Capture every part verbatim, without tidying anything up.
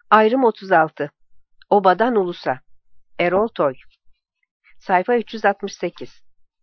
Ayrım otuz altı. Obadan Ulusa. Erol Toy. Sayfa üç yüz altmış sekiz.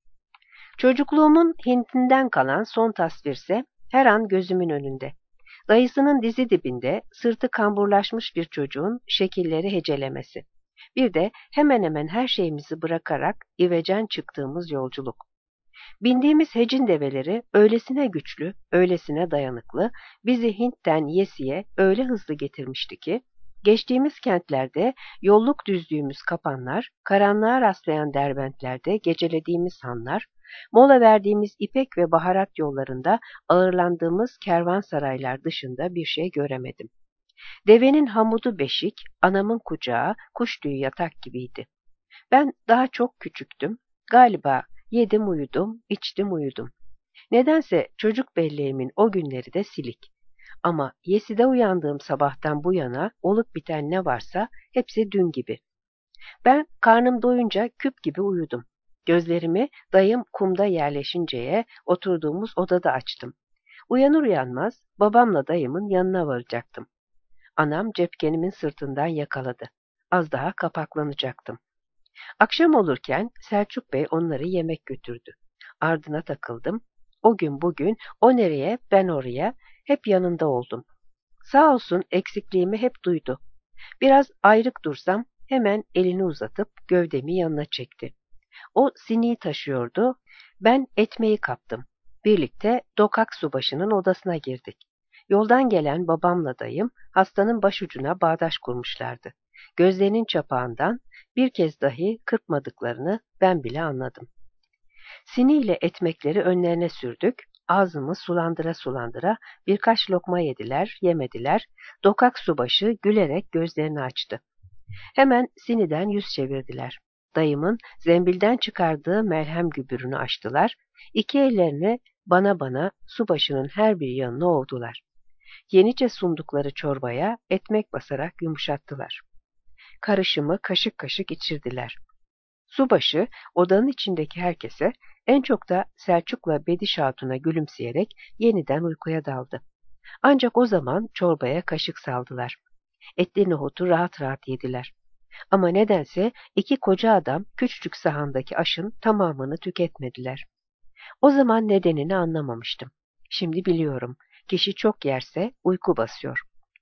Çocukluğumun Hint'inden kalan son tasvirse her an gözümün önünde. Dayısının dizi dibinde sırtı kamburlaşmış bir çocuğun şekilleri hecelemesi. Bir de hemen hemen her şeyimizi bırakarak ivecen çıktığımız yolculuk. Bindiğimiz hecin develeri öylesine güçlü, öylesine dayanıklı, bizi Hint'ten Yesi'ye öyle hızlı getirmişti ki, geçtiğimiz kentlerde yolluk düzdüğümüz kapanlar, karanlığa rastlayan derbentlerde gecelediğimiz hanlar, mola verdiğimiz ipek ve baharat yollarında ağırlandığımız kervansaraylar dışında bir şey göremedim. Devenin hamudu beşik, anamın kucağı, kuş tüyü yatak gibiydi. Ben daha çok küçüktüm. Galiba yedim uyudum, içtim uyudum. Nedense çocuk belleğimin o günleri de silik. Ama Yesi'de uyandığım sabahtan bu yana olup biten ne varsa hepsi dün gibi. Ben karnım doyunca küp gibi uyudum. Gözlerimi dayım kumda yerleşinceye oturduğumuz odada açtım. Uyanır uyanmaz babamla dayımın yanına varacaktım. Anam cepkenimin sırtından yakaladı. Az daha kapaklanacaktım. Akşam olurken Selçuk Bey onları yemek götürdü. Ardına takıldım. O gün bugün o nereye ben oraya hep yanında oldum. Sağ olsun eksikliğimi hep duydu. Biraz ayrık dursam hemen elini uzatıp gövdemi yanına çekti. O siniyi taşıyordu. Ben etmeyi kaptım. Birlikte Dokak Subaşı'nın odasına girdik. Yoldan gelen babamla dayım hastanın başucuna bağdaş kurmuşlardı. Gözlerinin çapağından bir kez dahi kırpmadıklarını ben bile anladım. Siniyle ekmekleri önlerine sürdük, ağzımı sulandıra sulandıra birkaç lokma yediler, yemediler, Dokak Subaşı gülerek gözlerini açtı. Hemen siniden yüz çevirdiler. Dayımın zembilden çıkardığı merhem gübürünü açtılar, iki ellerini bana bana subaşının her bir yanına ovdular. Yenice sundukları çorbaya ekmek basarak yumuşattılar. Karışımı kaşık kaşık içirdiler. Subaşı odanın içindeki herkese, en çok da Selçuk'la Bediş Hatun'a gülümseyerek yeniden uykuya daldı. Ancak o zaman çorbaya kaşık saldılar. Etli nohutu rahat rahat yediler. Ama nedense iki koca adam küçücük sahandaki aşın tamamını tüketmediler. O zaman nedenini anlamamıştım. Şimdi biliyorum. Kişi çok yerse uyku basıyor.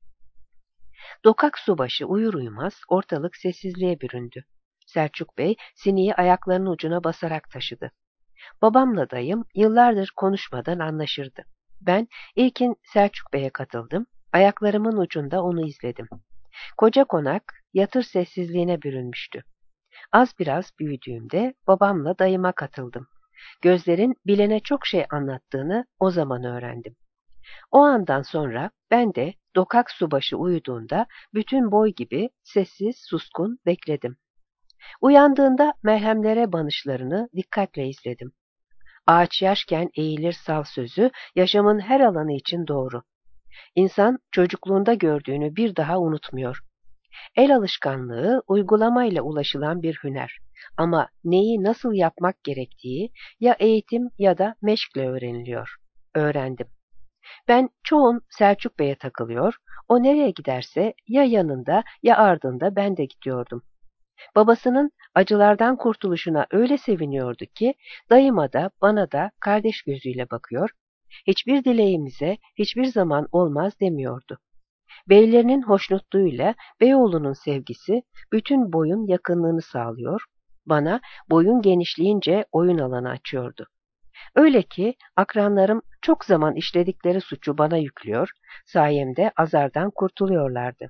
Dokak Subaşı uyur uyumaz ortalık sessizliğe büründü. Selçuk Bey siniyi ayaklarının ucuna basarak taşıdı. Babamla dayım yıllardır konuşmadan anlaşırdı. Ben ilkin Selçuk Bey'e katıldım. Ayaklarımın ucunda onu izledim. Koca konak yatır sessizliğine bürünmüştü. Az biraz büyüdüğümde babamla dayıma katıldım. Gözlerin bilene çok şey anlattığını o zaman öğrendim. O andan sonra ben de Dokak Subaşı uyuduğunda bütün boy gibi sessiz, suskun bekledim. Uyandığında merhemlere banışlarını dikkatle izledim. Ağaç yaşken eğilir sav sözü yaşamın her alanı için doğru. İnsan çocukluğunda gördüğünü bir daha unutmuyor. El alışkanlığı uygulamayla ulaşılan bir hüner. Ama neyi nasıl yapmak gerektiği ya eğitim ya da meşkle öğreniliyor. Öğrendim. Ben çoğun Selçuk Bey'e takılıyor, o nereye giderse ya yanında ya ardında ben de gidiyordum. Babasının acılardan kurtuluşuna öyle seviniyordu ki dayıma da bana da kardeş gözüyle bakıyor, hiçbir dileğimize hiçbir zaman olmaz demiyordu. Beylerinin hoşnutluğuyla Beyoğlu'nun sevgisi bütün boyun yakınlığını sağlıyor, bana boyun genişleyince oyun alanı açıyordu. Öyle ki akranlarım çok zaman işledikleri suçu bana yüklüyor, sayemde azardan kurtuluyorlardı.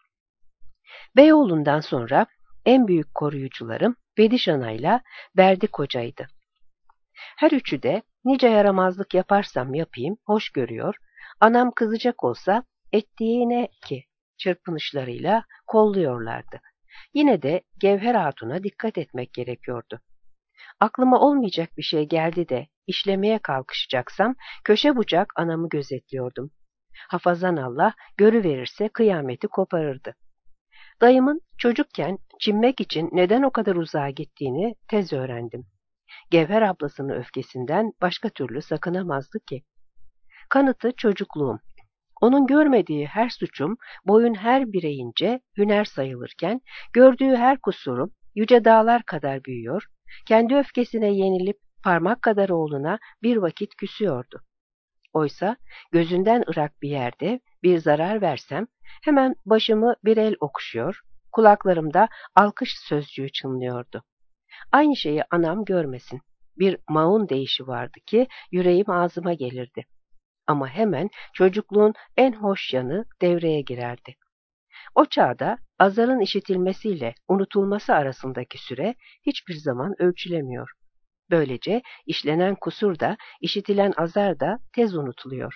Beyoğlu'ndan sonra en büyük koruyucularım Bediş Ana'yla Berdi Koca'ydı. Her üçü de nice yaramazlık yaparsam yapayım hoş görüyor, anam kızacak olsa ettiği ne ki çırpınışlarıyla kolluyorlardı. Yine de Gevher Hatun'a dikkat etmek gerekiyordu. Aklıma olmayacak bir şey geldi de işlemeye kalkışacaksam köşe bucak anamı gözetliyordum. Hafazan Allah görüverirse kıyameti koparırdı. Dayımın çocukken çinmek için neden o kadar uzağa gittiğini tez öğrendim. Gevher ablasının öfkesinden başka türlü sakınamazdı ki. Kanıtı çocukluğum. Onun görmediği her suçum boyun her bireyince hüner sayılırken, gördüğü her kusurum yüce dağlar kadar büyüyor, kendi öfkesine yenilip parmak kadar oğluna bir vakit küsüyordu. Oysa gözünden ırak bir yerde bir zarar versem hemen başımı bir el okşuyor, kulaklarımda alkış sözcüğü çınlıyordu. Aynı şeyi anam görmesin. Bir maun deyişi vardı ki yüreğim ağzıma gelirdi. Ama hemen çocukluğun en hoş yanı devreye girerdi. O çağda azarın işitilmesiyle unutulması arasındaki süre hiçbir zaman ölçülemiyor. Böylece işlenen kusur da, işitilen azar da tez unutuluyor.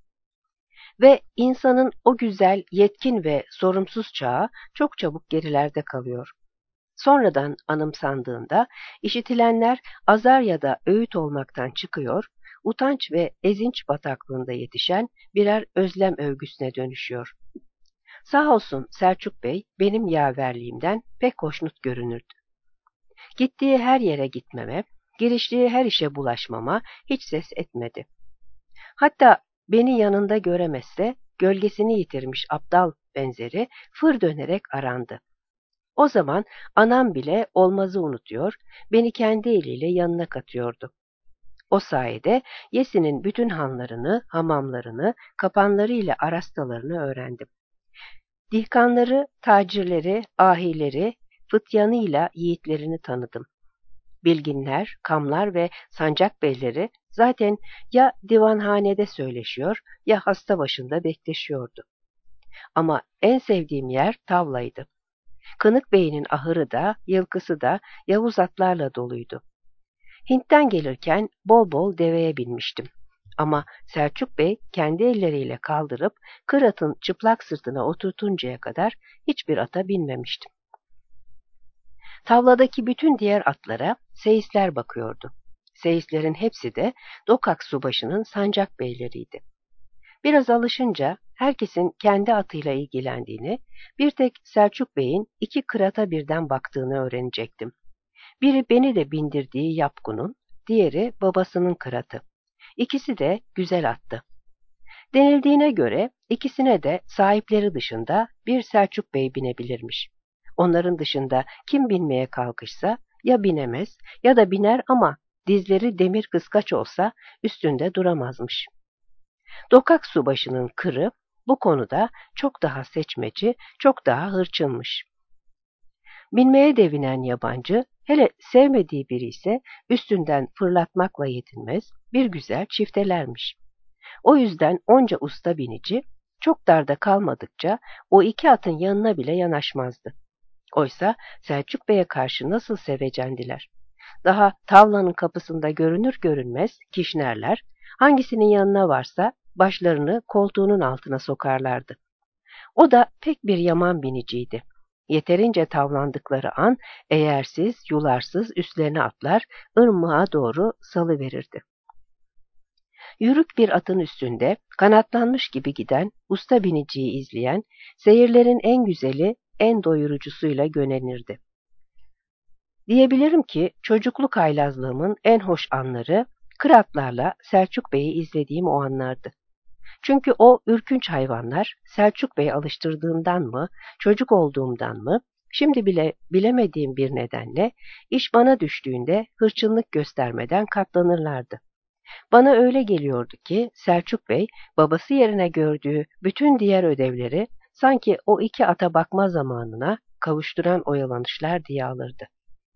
Ve insanın o güzel, yetkin ve sorumsuz çağı çok çabuk gerilerde kalıyor. Sonradan anımsandığında işitilenler azar ya da öğüt olmaktan çıkıyor, utanç ve ezinç bataklığında yetişen birer özlem övgüsüne dönüşüyor. Sağ olsun Selçuk Bey benim yaverliğimden pek hoşnut görünürdü. Gittiği her yere gitmeme, giriştiği her işe bulaşmama hiç ses etmedi. Hatta beni yanında göremezse gölgesini yitirmiş aptal benzeri fır dönerek arandı. O zaman anam bile olmazı unutuyor, beni kendi eliyle yanına katıyordu. O sayede Yesi'nin bütün hanlarını, hamamlarını, kapanlarıyla arastalarını öğrendim. Dihkanları, tacirleri, ahileri, fıtyanıyla yiğitlerini tanıdım. Bilginler, kamlar ve sancak beyleri zaten ya divanhanede söyleşiyor ya hasta başında bekleşiyordu. Ama en sevdiğim yer tavlaydı. Kınık Bey'in ahırı da, yılkısı da Yavuz atlarla doluydu. Hint'ten gelirken bol bol deveye binmiştim. Ama Selçuk Bey kendi elleriyle kaldırıp kır atın çıplak sırtına oturtuncaya kadar hiçbir ata binmemiştim. Tavladaki bütün diğer atlara seyisler bakıyordu. Seyislerin hepsi de Dokak Subaşı'nın sancak beyleriydi. Biraz alışınca herkesin kendi atıyla ilgilendiğini, bir tek Selçuk Bey'in iki kırata birden baktığını öğrenecektim. Biri beni de bindirdiği Yapgun'un, diğeri babasının kıratı. İkisi de güzel attı. Denildiğine göre ikisine de sahipleri dışında bir Selçuk Bey binebilirmiş. Onların dışında kim binmeye kalkışsa ya binemez ya da biner ama dizleri demir kıskaç olsa üstünde duramazmış. Dokak Subaşı'nın kırı bu konuda çok daha seçmeci, çok daha hırçınmış. Binmeye devinen yabancı, hele sevmediği biri ise üstünden fırlatmakla yetinmez, bir güzel çiftelermiş. O yüzden onca usta binici, çok darda kalmadıkça o iki atın yanına bile yanaşmazdı. Oysa Selçuk Bey'e karşı nasıl sevecendiler. Daha tavlanın kapısında görünür görünmez kişnerler, hangisinin yanına varsa başlarını koltuğunun altına sokarlardı. O da pek bir yaman biniciydi. Yeterince tavlandıkları an eğersiz, yularsız üstlerine atlar, ırmağa doğru salıverirdi. Yürük bir atın üstünde kanatlanmış gibi giden usta biniciyi izleyen, seyirlerin en güzeli, en doyurucusuyla gönenirdi. Diyebilirim ki çocukluk haylazlığımın en hoş anları, kıratlarla Selçuk Bey'i izlediğim o anlardı. Çünkü o ürkünç hayvanlar Selçuk Bey alıştırdığından mı, çocuk olduğumdan mı, şimdi bile bilemediğim bir nedenle iş bana düştüğünde hırçınlık göstermeden katlanırlardı. Bana öyle geliyordu ki Selçuk Bey babası yerine gördüğü bütün diğer ödevleri sanki o iki ata bakma zamanına kavuşturan oyalanışlar diye alırdı.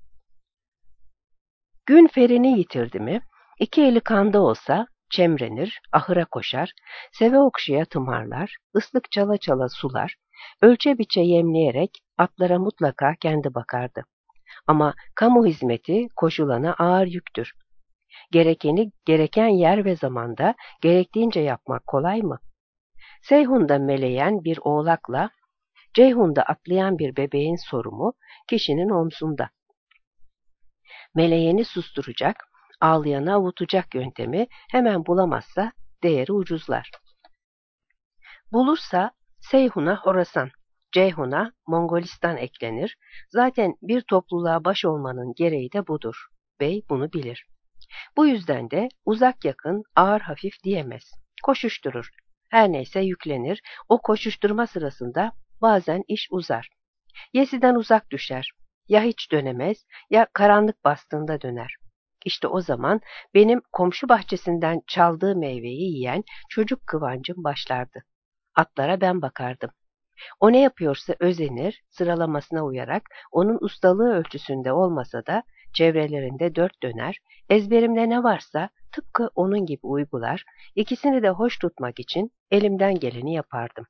Gün ferini yitirdi mi, iki eli kanda olsa çemrenir, ahıra koşar, seve okşaya tımarlar, ıslık çala çala sular, ölçe biçe yemleyerek atlara mutlaka kendi bakardı. Ama kamu hizmeti koşulana ağır yüktür. Gerekeni gereken yer ve zamanda gerektiğince yapmak kolay mı? Seyhun'da meleyen bir oğlakla Ceyhun'da atlayan bir bebeğin sorumu kişinin omzunda. Meleyeni susturacak, ağlayanı avutacak yöntemi hemen bulamazsa değeri ucuzlar. Bulursa Seyhun'a Horasan, Ceyhun'a Mongolistan eklenir. Zaten bir topluluğa baş olmanın gereği de budur. Bey bunu bilir. Bu yüzden de uzak yakın, ağır hafif diyemez. Koşuşturur. Her neyse yüklenir, o koşuşturma sırasında bazen iş uzar. Yesiden uzak düşer. Ya hiç dönemez ya karanlık bastığında döner. İşte o zaman benim komşu bahçesinden çaldığı meyveyi yiyen çocuk kıvancım başlardı. Atlara ben bakardım. O ne yapıyorsa özenir, sıralamasına uyarak onun ustalığı ölçüsünde olmasa da çevrelerinde dört döner, ezberimde ne varsa tıpkı onun gibi uygular, ikisini de hoş tutmak için elimden geleni yapardım.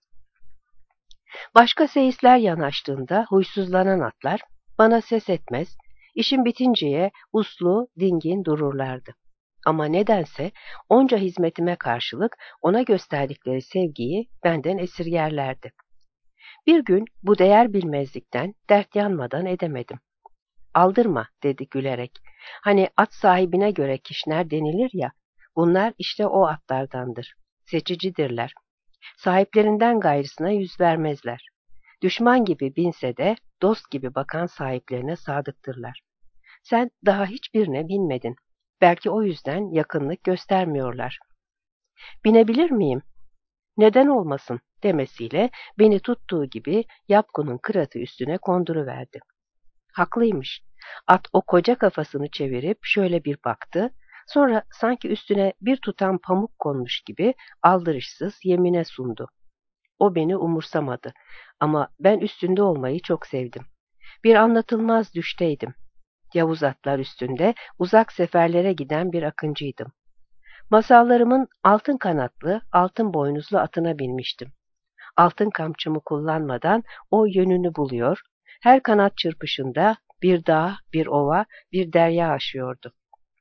Başka seyisler yanaştığında huysuzlanan atlar bana ses etmez, işim bitinceye uslu, dingin dururlardı. Ama nedense onca hizmetime karşılık ona gösterdikleri sevgiyi benden esirgerlerdi. Bir gün bu değer bilmezlikten dert yanmadan edemedim. Aldırma dedi gülerek. Hani at sahibine göre kişner denilir ya, bunlar işte o atlardandır. Seçicidirler. Sahiplerinden gayrısına yüz vermezler. Düşman gibi binse de dost gibi bakan sahiplerine sadıktırlar. Sen daha hiçbirine binmedin. Belki o yüzden yakınlık göstermiyorlar. Binebilir miyim? Neden olmasın demesiyle beni tuttuğu gibi Yapkun'un kıratı üstüne konduruverdi. Haklıymış. At o koca kafasını çevirip şöyle bir baktı, sonra sanki üstüne bir tutam pamuk konmuş gibi aldırışsız yemine sundu. O beni umursamadı ama ben üstünde olmayı çok sevdim. Bir anlatılmaz düşteydim. Yavuz atlar üstünde uzak seferlere giden bir akıncıydım. Masallarımın altın kanatlı, altın boynuzlu atına binmiştim. Altın kamçımı kullanmadan o yönünü buluyor, her kanat çırpışında bir dağ, bir ova, bir derya aşıyordu.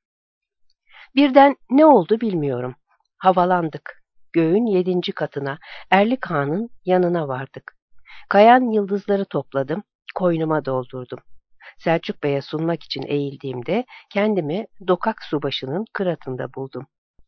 Birden ne oldu bilmiyorum. Havalandık. Göğün yedinci katına, Erlik Han'ın yanına vardık. Kayan yıldızları topladım, koynuma doldurdum. Selçuk Bey'e sunmak için eğildiğimde kendimi Dokak Subaşı'nın kıratında buldum.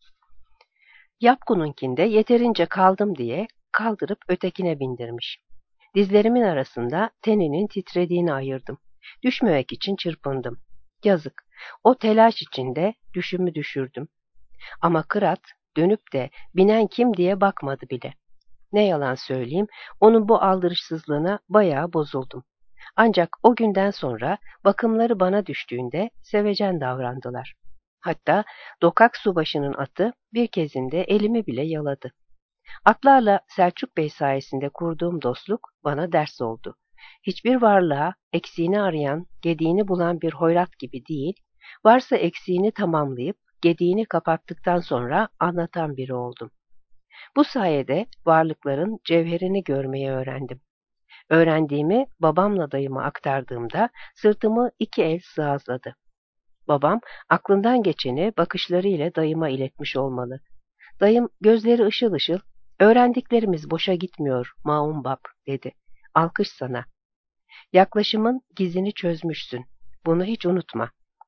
Yapgun'unkinde yeterince kaldım diye kaldırıp ötekine bindirmiş. Dizlerimin arasında teninin titrediğini ayırdım. Düşmemek için çırpındım. Yazık, o telaş içinde düşümü düşürdüm. Ama kırat dönüp de binen kim diye bakmadı bile. Ne yalan söyleyeyim, onun bu aldırışsızlığına bayağı bozuldum. Ancak o günden sonra bakımları bana düştüğünde sevecen davrandılar. Hatta Dokak Subaşı'nın atı bir kezinde elimi bile yaladı. Atlarla Selçuk Bey sayesinde kurduğum dostluk bana ders oldu. Hiçbir varlığa eksiğini arayan, gediğini bulan bir hoyrat gibi değil, varsa eksiğini tamamlayıp gediğini kapattıktan sonra anlatan biri oldum. Bu sayede varlıkların cevherini görmeyi öğrendim. Öğrendiğimi babamla dayıma aktardığımda sırtımı iki el sıvazladı. Babam aklından geçeni bakışlarıyla dayıma iletmiş olmalı. Dayım gözleri ışıl ışıl, öğrendiklerimiz boşa gitmiyor Maun Bab dedi. Alkış sana. Yaklaşımın gizini çözmüşsün. Bunu hiç unutma.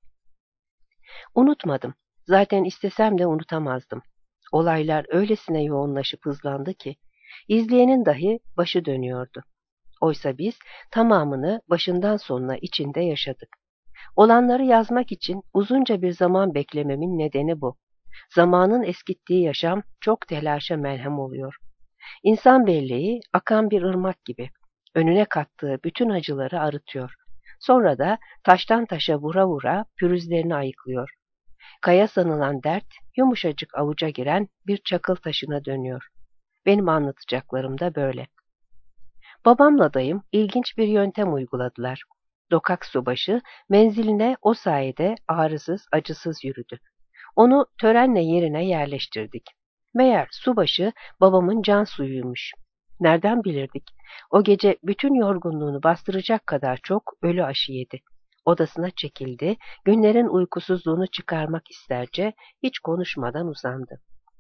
Unutmadım. Zaten istesem de unutamazdım. Olaylar öylesine yoğunlaşıp hızlandı ki, izleyenin dahi başı dönüyordu. Oysa biz tamamını başından sonuna içinde yaşadık. Olanları yazmak için uzunca bir zaman beklememin nedeni bu. Zamanın eskittiği yaşam çok telaşa melhem oluyor. İnsan belleği akan bir ırmak gibi. Önüne kattığı bütün acıları arıtıyor. Sonra da taştan taşa vura vura pürüzlerini ayıklıyor. Kaya sanılan dert yumuşacık avuca giren bir çakıl taşına dönüyor. Benim anlatacaklarım da böyle. Babamla dayım ilginç bir yöntem uyguladılar. Dokak Subaşı menziline o sayede ağrısız acısız yürüdü. Onu törenle yerine yerleştirdik. Meğer subaşı babamın can suyuymuş. Nereden bilirdik? O gece bütün yorgunluğunu bastıracak kadar çok ölü aşı yedi. Odasına çekildi, günlerin uykusuzluğunu çıkarmak isterce hiç konuşmadan uzandı.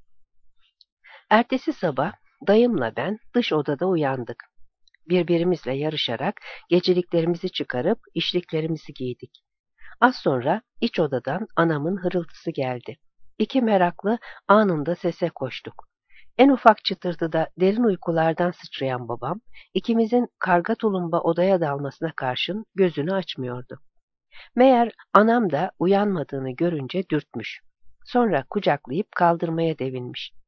Ertesi sabah dayımla ben dış odada uyandık. Birbirimizle yarışarak geceliklerimizi çıkarıp işliklerimizi giydik. Az sonra iç odadan anamın hırıltısı geldi. İki meraklı anında sese koştuk. En ufak çıtırtıda derin uykulardan sıçrayan babam, ikimizin karga tulumba odaya dalmasına karşın gözünü açmıyordu. Meğer anam da uyanmadığını görünce dürtmüş. Sonra kucaklayıp kaldırmaya devinmiş.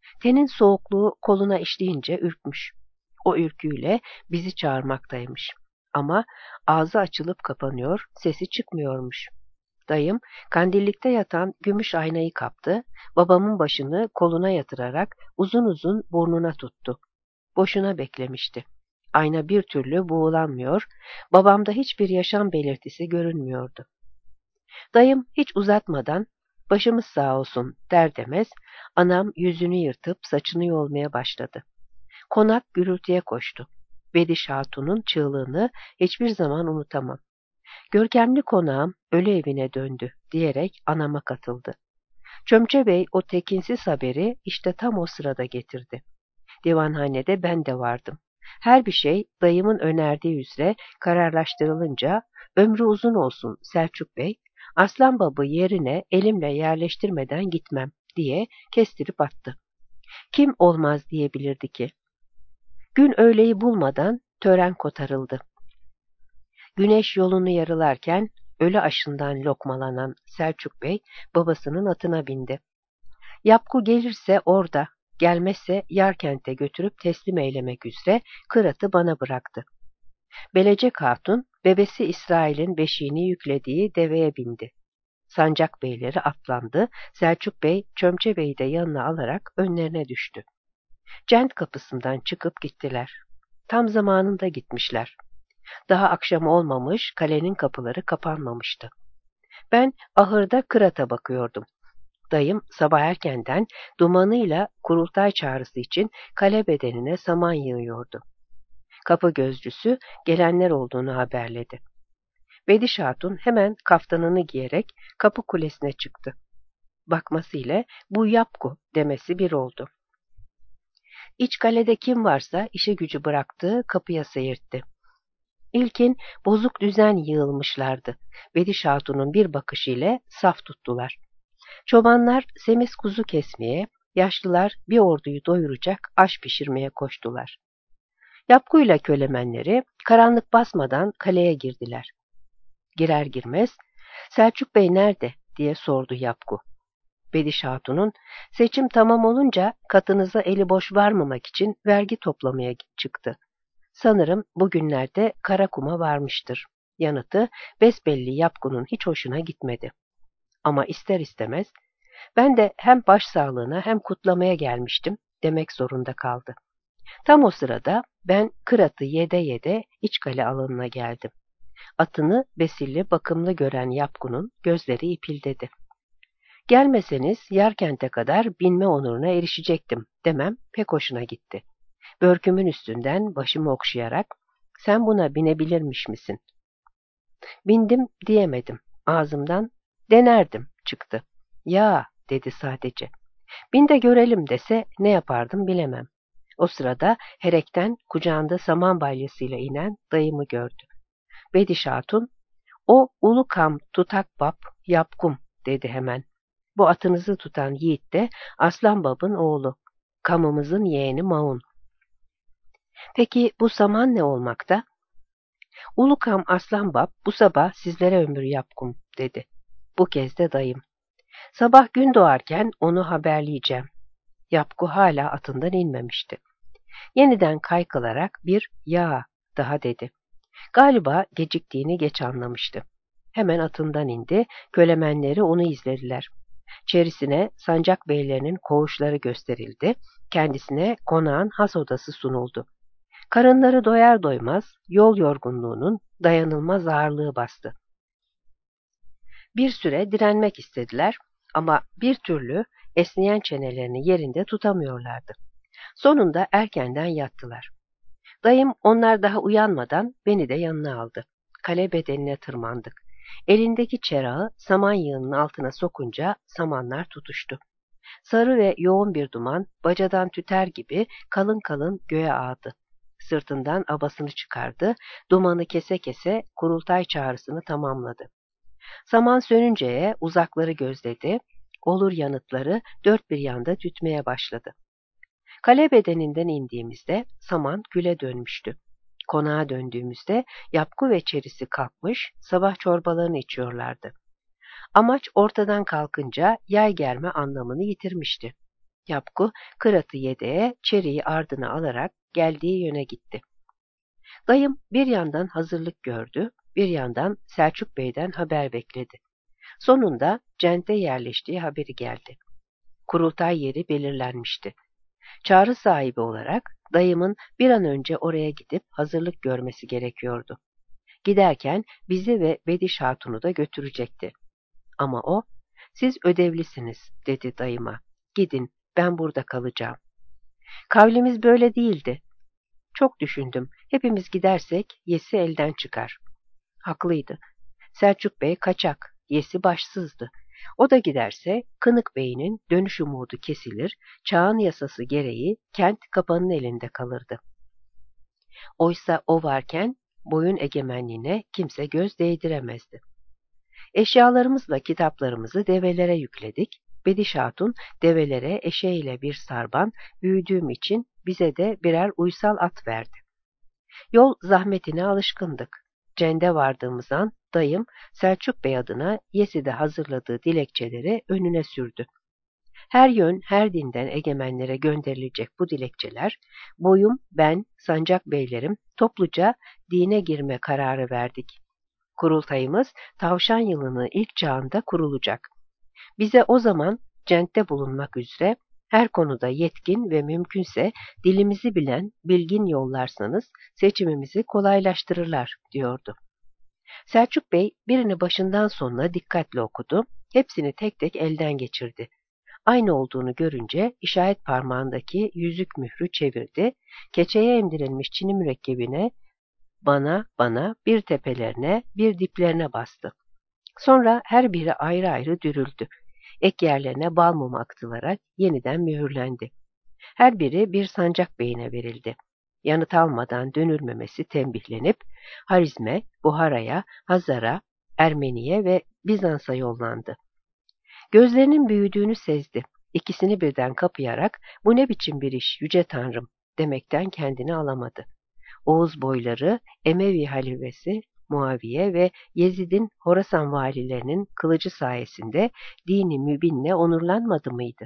Tenin soğukluğu koluna işleyince ürkmüş. O ürküyle bizi çağırmaktaymış. Ama ağzı açılıp kapanıyor, sesi çıkmıyormuş. Dayım kandillikte yatan gümüş aynayı kaptı, babamın başını koluna yatırarak uzun uzun burnuna tuttu. Boşuna beklemişti. Ayna bir türlü buğulanmıyor, babamda hiçbir yaşam belirtisi görünmüyordu. Dayım hiç uzatmadan başımız sağ olsun der demez anam yüzünü yırtıp saçını yolmaya başladı. Konak gürültüye koştu. Bediş Hatun'un çığlığını hiçbir zaman unutamam. Görkemli konağım ölü evine döndü diyerek anama katıldı. Çömçe Bey o tekinsiz haberi işte tam o sırada getirdi. Divanhanede ben de vardım. Her bir şey dayımın önerdiği üzere kararlaştırılınca ömrü uzun olsun Selçuk Bey, Arslan Bab'ı yerine elimle yerleştirmeden gitmem diye kestirip attı. Kim olmaz diyebilirdi ki? Gün öğleyi bulmadan tören kotarıldı. Güneş yolunu yarılarken ölü aşından lokmalanan Selçuk Bey babasının atına bindi. Yapku gelirse orada, gelmezse Yarkent'e götürüp teslim eylemek üzere Kırat'ı bana bıraktı. Belecek Hatun, bebesi İsrail'in beşiğini yüklediği deveye bindi. Sancak beyleri atlandı, Selçuk Bey, Çömçe Bey'i de yanına alarak önlerine düştü. Cent kapısından çıkıp gittiler. Tam zamanında gitmişler. Daha akşam olmamış, kalenin kapıları kapanmamıştı. Ben ahırda Kırat'a bakıyordum. Dayım sabah erkenden dumanıyla kurultay çağrısı için kale bedenine saman yığıyordu. Kapı gözcüsü gelenler olduğunu haberledi. Bediş Hatun hemen kaftanını giyerek kapı kulesine çıktı. Bakmasıyla bu yapku demesi bir oldu. İç kalede kim varsa işi gücü bıraktığı kapıya seyirtti. İlkin bozuk düzen yığılmışlardı. Bediş Hatun'un bir bakışıyla saf tuttular. Çobanlar semiz kuzu kesmeye, yaşlılar bir orduyu doyuracak aş pişirmeye koştular. Yapkuyla kölemenleri karanlık basmadan kaleye girdiler. Girer girmez, Selçuk Bey nerede diye sordu Yapku. Bediş Hatun'un seçim tamam olunca katınıza eli boş varmamak için vergi toplamaya çıktı. Sanırım bugünlerde Karakum'a varmıştır. Yanıtı besbelli Yapku'nun hiç hoşuna gitmedi. Ama ister istemez ben de hem başsağlığına hem kutlamaya gelmiştim demek zorunda kaldı. Tam o sırada ben Kırat'ı yede yede İçkale alanına geldim. Atını besilli bakımlı gören Yapku'nun gözleri ipildedi. Gelmeseniz Yarkent'e kadar binme onuruna erişecektim demem pek hoşuna gitti. Börkümün üstünden başımı okşayarak sen buna binebilirmiş misin? Bindim diyemedim. Ağzımdan denerdim çıktı. Ya dedi sadece. Bin de görelim dese ne yapardım bilemem. O sırada herekten kucağında saman balyasıyla inen dayımı gördü. Bediş Hatun, o ulukam tutak bab yapkum dedi hemen. Bu atınızı tutan yiğit de Aslan Bab'ın oğlu. Kamımızın yeğeni Maun. Peki bu saman ne olmakta? Ulukam Aslan Bab bu sabah sizlere ömür yapkum dedi. Bu kez de dayım. Sabah gün doğarken onu haberleyeceğim. Yapku hala atından inmemişti. Yeniden kaykılarak bir ya daha dedi. Galiba geciktiğini geç anlamıştı. Hemen atından indi, kölemenleri onu izlediler. Çerisine sancak beylerinin koğuşları gösterildi, kendisine konağın has odası sunuldu. Karınları doyar doymaz yol yorgunluğunun dayanılmaz ağırlığı bastı. Bir süre direnmek istediler ama bir türlü esneyen çenelerini yerinde tutamıyorlardı. Sonunda erkenden yattılar. Dayım onlar daha uyanmadan beni de yanına aldı. Kale bedenine tırmandık. Elindeki çerağı saman yığının altına sokunca samanlar tutuştu. Sarı ve yoğun bir duman bacadan tüter gibi kalın kalın göğe ağdı. Sırtından abasını çıkardı, dumanı kese kese kurultay çağrısını tamamladı. Saman sönünceye uzakları gözledi, olur yanıtları dört bir yanda tütmeye başladı. Kale bedeninden indiğimizde saman güle dönmüştü. Konağa döndüğümüzde Yapku ve Çerisi kalkmış, sabah çorbalarını içiyorlardı. Amaç ortadan kalkınca yay germe anlamını yitirmişti. Yapgu kıratı yedeğe, çeriği ardına alarak geldiği yöne gitti. Dayım bir yandan hazırlık gördü, bir yandan Selçuk Bey'den haber bekledi. Sonunda cente yerleştiği haberi geldi. Kurultay yeri belirlenmişti. Çağrı sahibi olarak dayımın bir an önce oraya gidip hazırlık görmesi gerekiyordu. Giderken bizi ve Bediş Hatun'u da götürecekti. Ama o, siz ödevlisiniz dedi dayıma. Gidin, ben burada kalacağım. Kavlimiz böyle değildi. Çok düşündüm. Hepimiz gidersek Yesi elden çıkar. Haklıydı. Selçuk Bey kaçak, Yesi başsızdı. O da giderse Kınık Bey'inin dönüş umudu kesilir, çağın yasası gereği kent kapanın elinde kalırdı. Oysa o varken boyun egemenliğine kimse göz değdiremezdi. Eşyalarımızla kitaplarımızı develere yükledik. Bediş Hatun develere eşeğiyle bir sarban, büyüdüğüm için bize de birer uysal at verdi. Yol zahmetine alışkındık. Cende vardığımız an dayım Selçuk Bey adına Yesi'de hazırladığı dilekçeleri önüne sürdü. Her yön, her dinden egemenlere gönderilecek bu dilekçeler, boyum, ben, sancak beylerim topluca dine girme kararı verdik. Kurultayımız Tavşan yılının ilk çağında kurulacak. Bize o zaman centte bulunmak üzere her konuda yetkin ve mümkünse dilimizi bilen bilgin yollarsanız seçimimizi kolaylaştırırlar diyordu. Selçuk Bey birini başından sonuna dikkatli okudu, hepsini tek tek elden geçirdi. Aynı olduğunu görünce işaret parmağındaki yüzük mührü çevirdi, keçeye emdirilmiş çini mürekkebine bana bana bir tepelerine bir diplerine bastı. Sonra her biri ayrı ayrı dürüldü. Ek yerlerine bal mumu aktılarak yeniden mühürlendi. Her biri bir sancak beyine verildi. Yanıt almadan dönülmemesi tembihlenip Harizme, Buhara'ya, Hazar'a, Ermeniye ve Bizans'a yollandı. Gözlerinin büyüdüğünü sezdi. İkisini birden kapayarak bu ne biçim bir iş yüce tanrım demekten kendini alamadı. Oğuz boyları, Emevi halifesi Muaviye ve Yezid'in Horasan valilerinin kılıcı sayesinde dini mübinle onurlanmadı mıydı?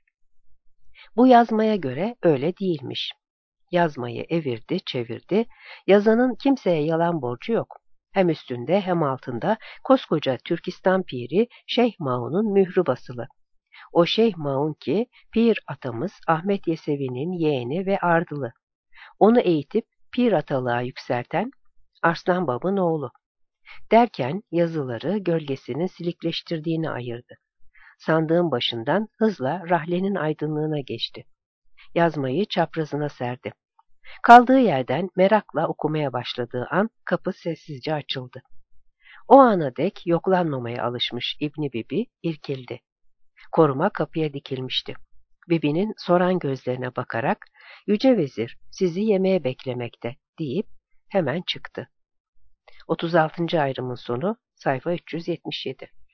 Bu yazmaya göre öyle değilmiş. Yazmayı evirdi, çevirdi. Yazanın kimseye yalan borcu yok. Hem üstünde hem altında koskoca Türkistan piri Şeyh Maun'un mührü basılı. O Şeyh Maun ki pir atamız Ahmet Yesevi'nin yeğeni ve ardılı. Onu eğitip pir atalığa yükselten Arslan Bab'ın oğlu. Derken yazıları gölgesinin silikleştirdiğini ayırdı. Sandığın başından hızla rahlenin aydınlığına geçti. Yazmayı çaprazına serdi. Kaldığı yerden merakla okumaya başladığı an kapı sessizce açıldı. O ana dek yoklanmamaya alışmış İbni Bibi irkildi. Koruma kapıya dikilmişti. Bibi'nin soran gözlerine bakarak "Yüce Vezir sizi yemeğe beklemekte" deyip hemen çıktı. otuz altıncı ayrımın sonu sayfa üç yüz yetmiş yedi.